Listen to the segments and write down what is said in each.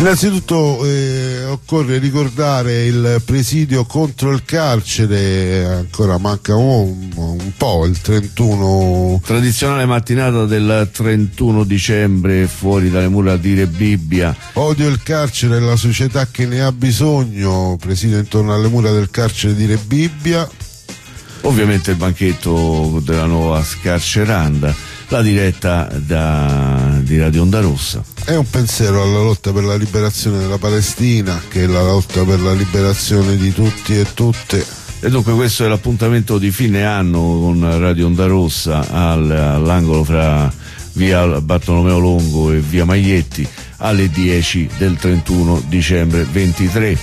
Innanzitutto occorre ricordare il presidio contro il carcere, ancora manca un po', il 31. Tradizionale mattinata del 31 dicembre fuori dalle mura di Rebibbia. Odio il carcere e la società che ne ha bisogno, presidio intorno alle mura del carcere di Rebibbia. Ovviamente il banchetto della nuova scarceranda, la diretta di Radio Onda Rossa. È un pensiero alla lotta per la liberazione della Palestina, che è la lotta per la liberazione di tutti e tutte. E dunque questo è l'appuntamento di fine anno con Radio Onda Rossa all'angolo fra via Bartolomeo Longo e via Maglietti alle 10 del 31 dicembre 23.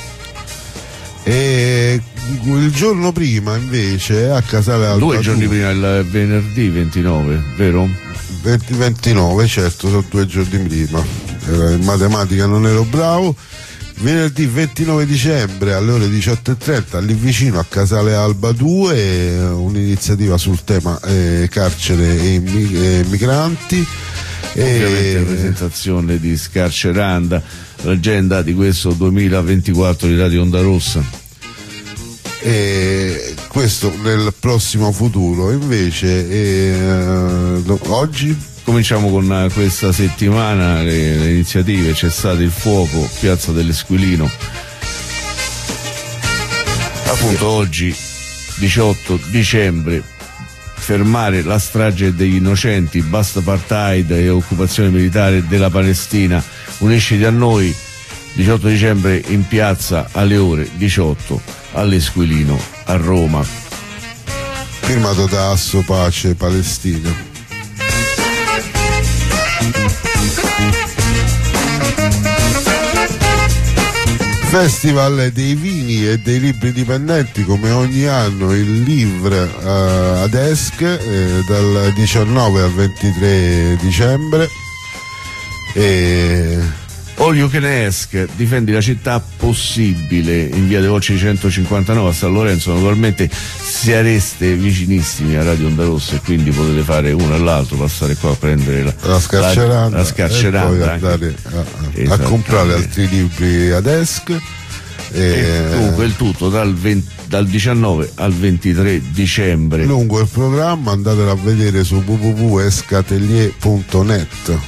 E il giorno prima invece a Casale Alba 2 giorni prima, il venerdì 29, vero? 29, certo, sono 2 giorni prima. In matematica non ero bravo. Venerdì 29 dicembre alle ore 18:30 lì vicino a Casale Alba 2, un'iniziativa sul tema carcere e migranti. Ovviamente presentazione di Scarceranda, l'agenda di questo 2024 di Radio Onda Rossa. E questo nel prossimo futuro. Invece oggi cominciamo con questa settimana le iniziative. C'è stato il fuoco, Piazza dell'Esquilino, appunto oggi 18 dicembre, fermare la strage degli innocenti, basta apartheid e occupazione militare della Palestina, unisciti a noi. 18 dicembre in piazza alle ore 18 all'Esquilino a Roma. Firmato da Asso Pace Palestina. Festival dei vini e dei libri indipendenti, come ogni anno il Livre ad Esch dal 19 al 23 dicembre. All You Can Ask, difendi la città possibile, in via dei Volci 159 a San Lorenzo. Naturalmente sareste vicinissimi a Radio Onda Rossa e quindi potete fare uno e l'altro, passare qua a prendere la scarceranda e poi andare a comprare altri libri ad Esch. E dunque il tutto dal 19 al 23 dicembre. Lungo il programma, andatelo a vedere su www.escatelier.net.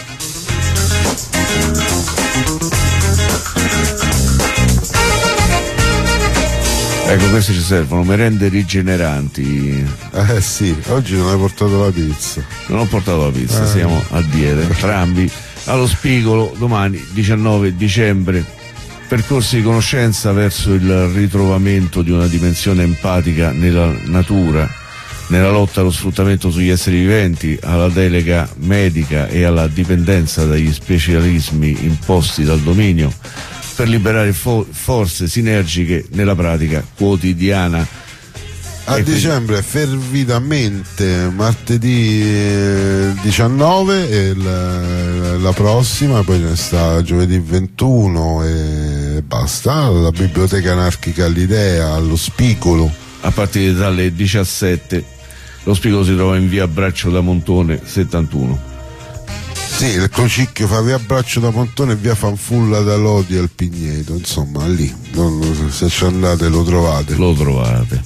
Ecco, queste ci servono, merende rigeneranti. Sì, oggi non hai portato la pizza. Non ho portato la pizza, siamo a dieta, entrambi. Allo Spigolo, domani 19 dicembre, percorsi di conoscenza verso il ritrovamento di una dimensione empatica nella natura, nella lotta allo sfruttamento sugli esseri viventi, alla delega medica e alla dipendenza dagli specialismi imposti dal dominio, per liberare forze sinergiche nella pratica quotidiana. A dicembre fervidamente martedì 19 e la prossima, poi ne sta giovedì 21 e basta, la Biblioteca Anarchica all'Idea allo Spigolo a partire dalle 17. Lo Spigolo si trova in via Braccio da Montone 71. Sì, il Cocicchio fa via Braccio da Montone e via Fanfulla da Lodi al Pigneto, insomma lì, se ci andate lo trovate. Lo trovate.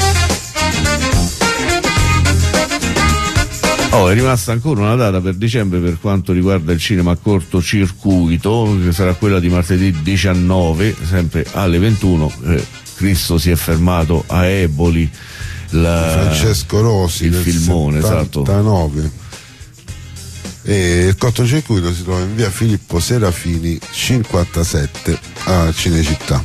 È rimasta ancora una data per dicembre per quanto riguarda il cinema a cortocircuito, che sarà quella di martedì 19, sempre alle 21. Cristo si è fermato a Eboli, Francesco Rosi, il filmone, 79. Esatto. E il cortocircuito si trova in via Filippo Serafini 57 a Cinecittà.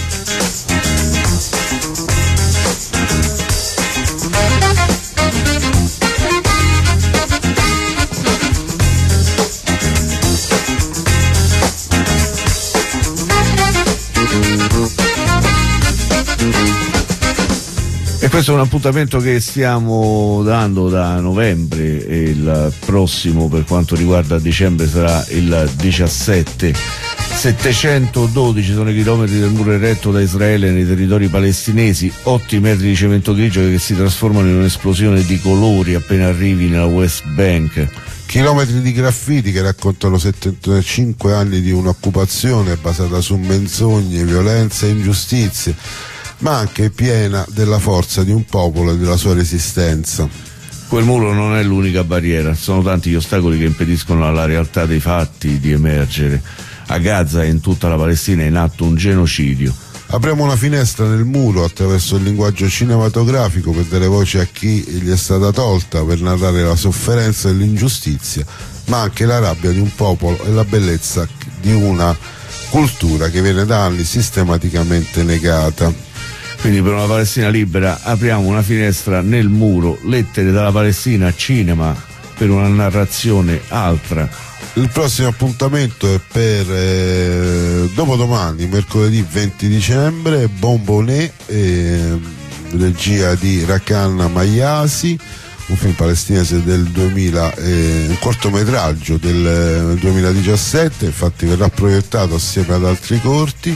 E questo è un appuntamento che stiamo dando da novembre, e il prossimo per quanto riguarda dicembre sarà il 17. 712 sono i chilometri del muro eretto da Israele nei territori palestinesi, 8 metri di cemento grigio che si trasformano in un'esplosione di colori appena arrivi nella West Bank. Chilometri di graffiti che raccontano 75 anni di un'occupazione basata su menzogne, violenze e ingiustizie, ma anche piena della forza di un popolo e della sua resistenza. Quel muro non è l'unica barriera, sono tanti gli ostacoli che impediscono alla realtà dei fatti di emergere. A Gaza e in tutta la Palestina è in atto un genocidio. Apriamo una finestra nel muro attraverso il linguaggio cinematografico per dare voce a chi gli è stata tolta, per narrare la sofferenza e l'ingiustizia, ma anche la rabbia di un popolo e la bellezza di una cultura che viene da anni sistematicamente negata. Quindi per una Palestina libera apriamo una finestra nel muro, lettere dalla Palestina, cinema per una narrazione altra. Il prossimo appuntamento è per dopodomani, mercoledì 20 dicembre, Bonbonnet, regia di Rakan Mayasi, un film palestinese del 2000, un cortometraggio del 2017, infatti verrà proiettato assieme ad altri corti,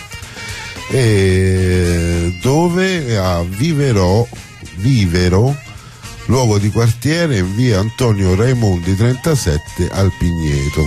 dove a Vivero, luogo di quartiere in via Antonio Raimondi 37 al Pigneto.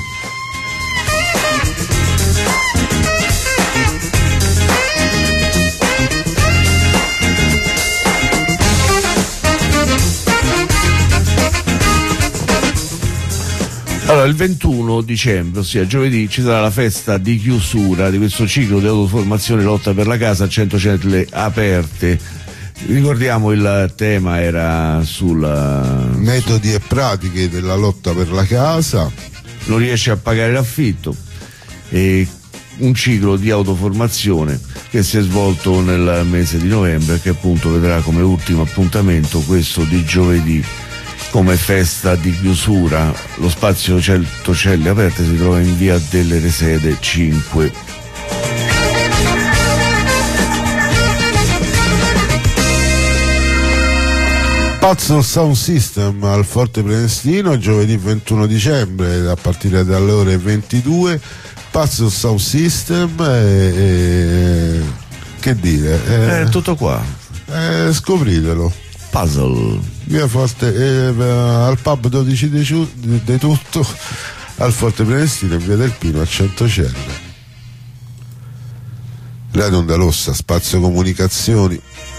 Allora, il 21 dicembre, ossia giovedì, ci sarà la festa di chiusura di questo ciclo di autoformazione lotta per la casa a 100 celle aperte. Ricordiamo il tema era sul metodi e pratiche della lotta per la casa. Non riesce a pagare l'affitto, e un ciclo di autoformazione che si è svolto nel mese di novembre, che appunto vedrà come ultimo appuntamento questo di giovedì come festa di chiusura. Lo spazio 100 celle aperte si trova in via delle Resede 5. Puzzle Sound System al Forte Prenestino giovedì 21 dicembre a partire dalle ore 22. Puzzle Sound System, che dire? È tutto qua. Scopritelo. Puzzle. Via Forte, al pub 12 di tutto, al Forte Prenestino, via del Pino a 100 celle. Radio Onda Rossa, Spazio Comunicazioni.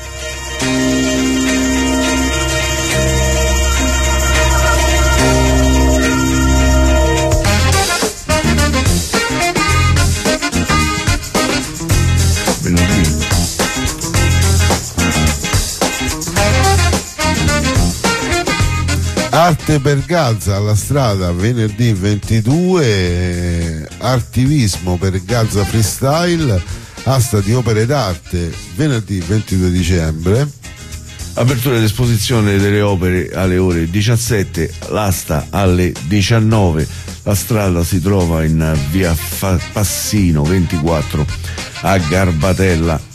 Arte per Gaza alla strada venerdì 22, artivismo per Gaza Freestyle, asta di opere d'arte venerdì 22 dicembre. Apertura d'esposizione delle opere alle ore 17, l'asta alle 19. La strada si trova in via Passino 24 a Garbatella.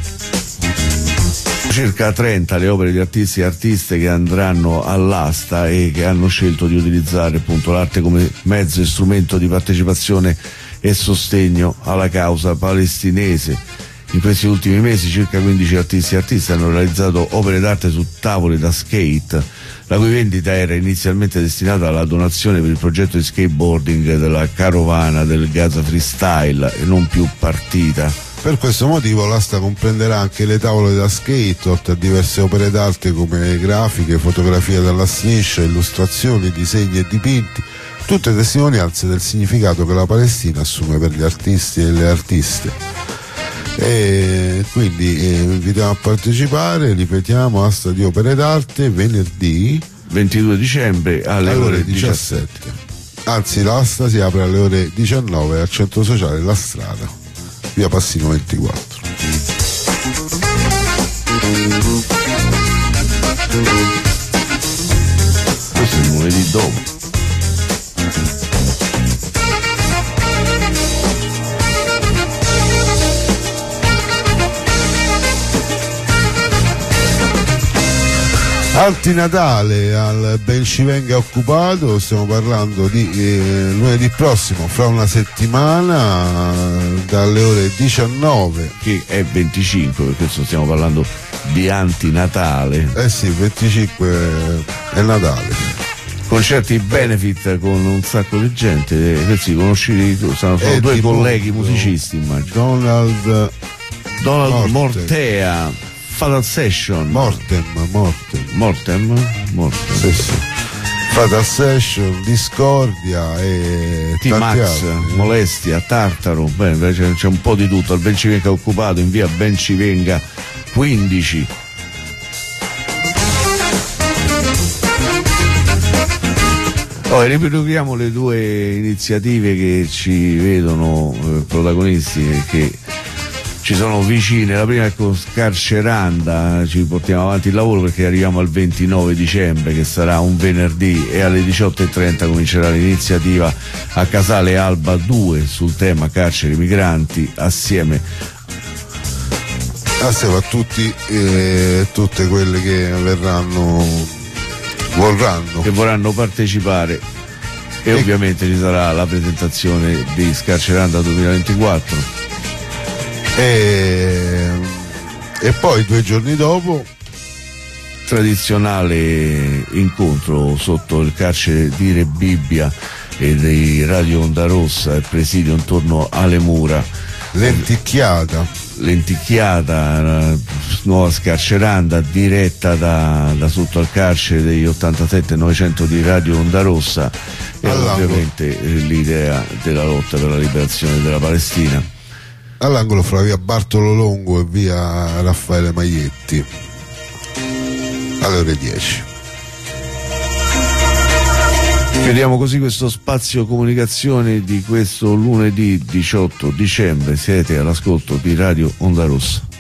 Circa 30 le opere di artisti e artiste che andranno all'asta e che hanno scelto di utilizzare appunto l'arte come mezzo e strumento di partecipazione e sostegno alla causa palestinese. In questi ultimi mesi circa 15 artisti e artisti hanno realizzato opere d'arte su tavole da skate, la cui vendita era inizialmente destinata alla donazione per il progetto di skateboarding della carovana del Gaza Freestyle e non più partita. Per questo motivo l'asta comprenderà anche le tavole da skate, oltre a diverse opere d'arte come grafiche, fotografie dalla striscia, illustrazioni, disegni e dipinti, tutte testimonianze del significato che la Palestina assume per gli artisti e le artiste. E quindi invitiamo a partecipare, ripetiamo, asta di opere d'arte venerdì 22 dicembre alle ore 17. Anzi, l'asta si apre alle ore 19 al centro sociale La Strada, via Passino 24. Questo è il lunedì dopo. Antinatale al Ben ci venga occupato, stiamo parlando di lunedì prossimo, fra una settimana, dalle ore 19. Che è 25, per questo stiamo parlando di antinatale. Eh sì, 25 è Natale. concerti benefit con un sacco di gente. Questi conosciuti tu, sono due colleghi musicisti, immagino. Donald Mortea, Fatal Session. Mortem. Sì, sì. Fatal Session, Discordia e T-Max, Molestia, Tartaro. Bene, c'è un po' di tutto. Al Bencivenga occupato in via Bencivenga 15. Ripetiamo le due iniziative che ci vedono protagonisti e che ci sono vicine. La prima è con Scarceranda, ci portiamo avanti il lavoro perché arriviamo al 29 dicembre che sarà un venerdì, e alle 18:30 comincerà l'iniziativa a Casale Alba 2 sul tema carceri migranti, assieme a tutti tutte quelle che vorranno partecipare, e ovviamente ci sarà la presentazione di Scarceranda 2024 e poi 2 giorni dopo tradizionale incontro sotto il carcere di Re Bibbia e di Radio Onda Rossa, il presidio intorno alle mura, Lenticchiata, nuova Scarceranda diretta da sotto al carcere degli 87-900 di Radio Onda Rossa, e ovviamente l'idea della lotta per la liberazione della Palestina all'angolo fra via Bartolo Longo e via Raffaele Maglietti alle ore 10. Chiudiamo così questo spazio comunicazione di questo lunedì 18 dicembre. Siete all'ascolto di Radio Onda Rossa.